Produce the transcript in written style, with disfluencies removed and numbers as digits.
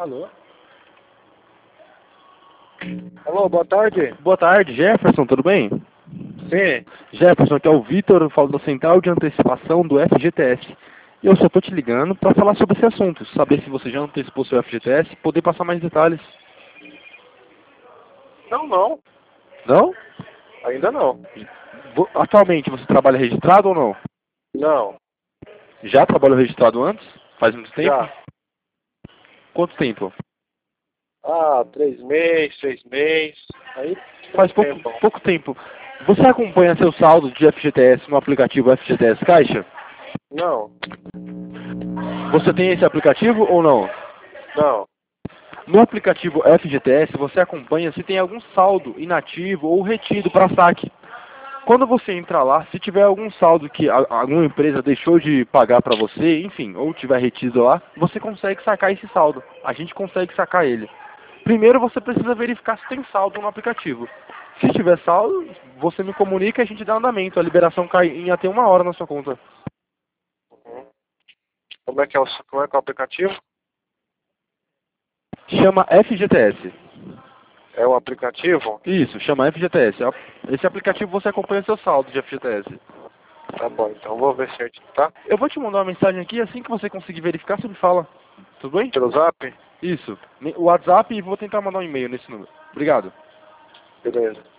Alô? Alô, boa tarde. Boa tarde, Jefferson, tudo bem? Sim. Jefferson, aqui é o Vitor, eu falo da Central de Antecipação do FGTS. E eu só estou te ligando para falar sobre esse assunto, saber se você já antecipou seu FGTS e poder passar mais detalhes. Não. Não? Ainda não. Atualmente você trabalha registrado ou não? Não. Já trabalhou registrado antes? Faz muito tempo? Já. Quanto tempo? 3 meses, 6 meses. Aí Faz pouco tempo. Você acompanha seu saldo de FGTS no aplicativo FGTS Caixa? Não. Você tem esse aplicativo ou não? Não. No aplicativo FGTS você acompanha se tem algum saldo inativo ou retido para saque. Quando você entra lá, se tiver algum saldo que alguma empresa deixou de pagar para você, enfim, ou tiver retido lá, você consegue sacar esse saldo. A gente consegue sacar ele. Primeiro você precisa verificar se tem saldo no aplicativo. Se tiver saldo, você me comunica e a gente dá andamento. A liberação cai em até 1 hora na sua conta. Uhum. Como é que é o aplicativo? Chama FGTS. É o aplicativo? Isso, chama FGTS. Esse aplicativo você acompanha seu saldo de FGTS. Tá bom, então vou ver certinho, tá? Eu vou te mandar uma mensagem aqui, assim que você conseguir verificar, você me fala. Tudo bem? Pelo Zap? Isso. O WhatsApp e vou tentar mandar um e-mail nesse número. Obrigado. Beleza.